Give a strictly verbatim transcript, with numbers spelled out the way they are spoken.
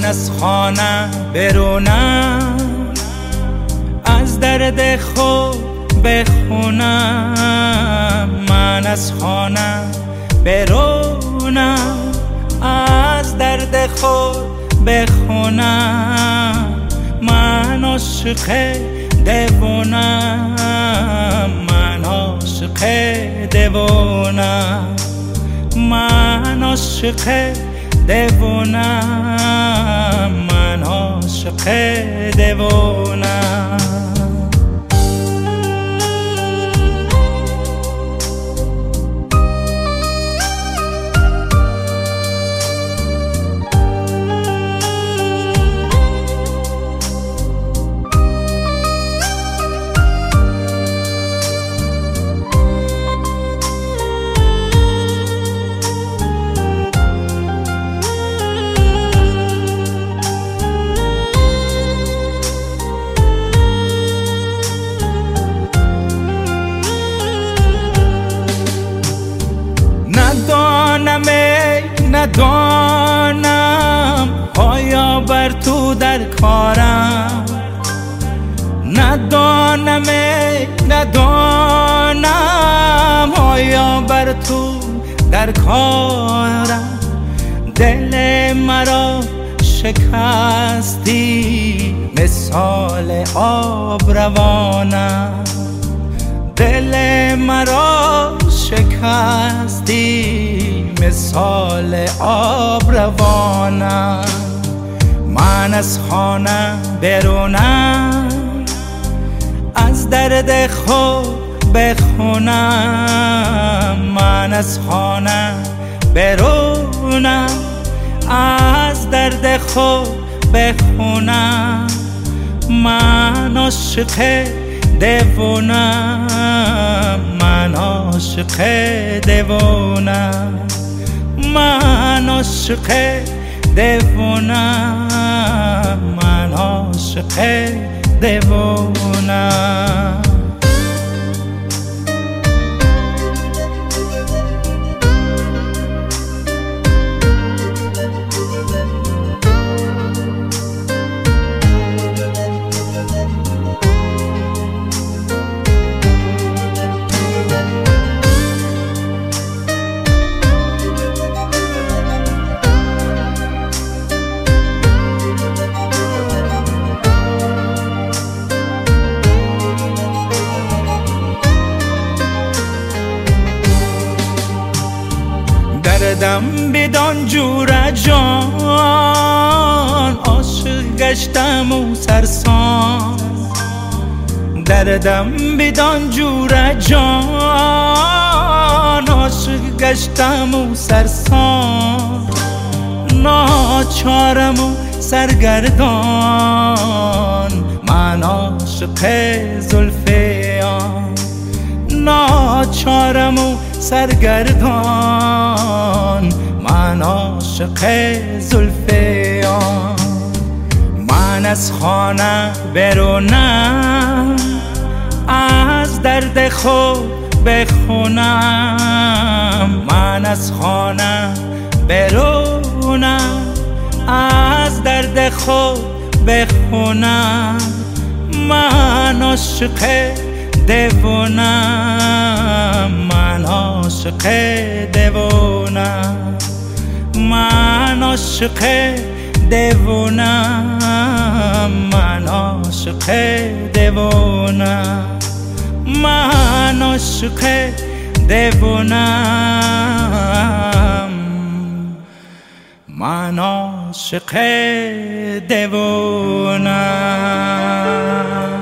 از خانه برونم، از درد خود بخونم. من از خانه برونم، از درد خود بخونم. من عاشق دوونم، من عاشق دوونم، من عاشق دوونم، من عاشق دوونم. ندانم آیا بر تو در کارم، ندانم ندانم آیا بر تو در کارم. دل مرا شکستی مثال آب روانم، دل مرا شکستی مثال آب روانم. من از خانه برونم، از درد خود بخونم. من از خانه برونم، از درد خود بخونم. من عاشق دوونم، من عاشق دوونم، من عاشق دوونم، من عاشق دوونم. دردم بدان جور جان، عاشق گشتم و سرسان. دردم بدان جور جان، عاشق گشتم و سرسان. ناچارم و سرگردان، من عاشق زلف آن. ناچارم و سرگردان، من عاشق زلف آن. من از خانه برونم، از درد خود بخونم. من از خانه برونم، از درد خود بخونم. من عاشق دوونم، من عاشق دوونم، من عاشق دوونم، من عاشق دوونم، من عاشق دوونم، من عاشق دوونم.